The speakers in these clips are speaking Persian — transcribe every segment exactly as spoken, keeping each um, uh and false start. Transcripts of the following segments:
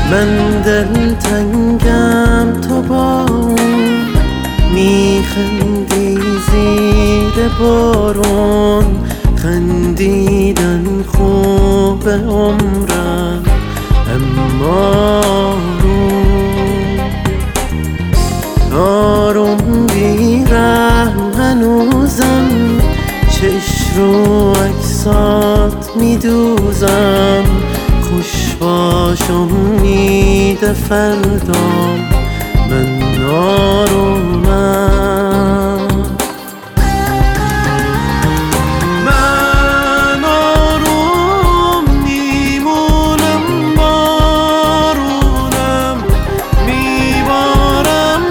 من دلتنگم تو با اون میخندی زیر بارون، خندیدن خوب عمرم اما آروم بیرحم هنوزم، چشم رو عکسات میدوزم، خوش باش امید فردام من آرومم. من آروم میمونم، بارونم میبارم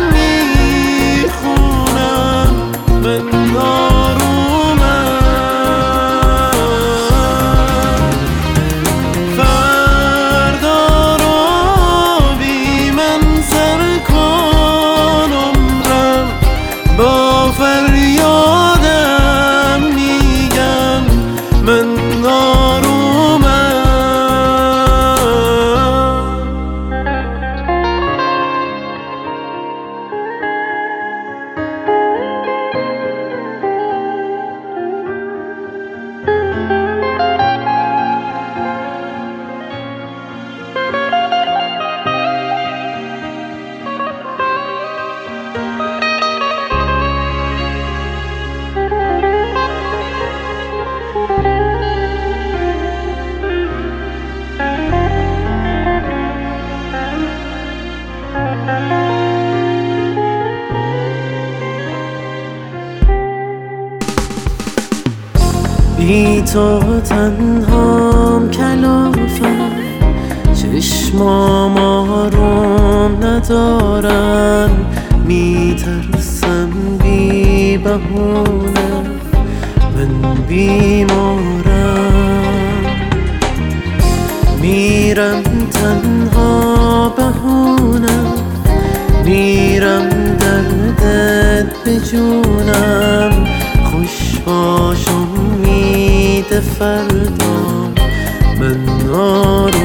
میخونم، من آرومم. فردا رو بی من سر کن عمرم، با فریادم میگم من آرومم. بی تو تنهام کلافم، چشمام آروم ندارن، میترسم بی بهونه من بیمارم، میرم تنها بهونم، میرم دردت بجونم، خوش باش امید فردام من آرومم.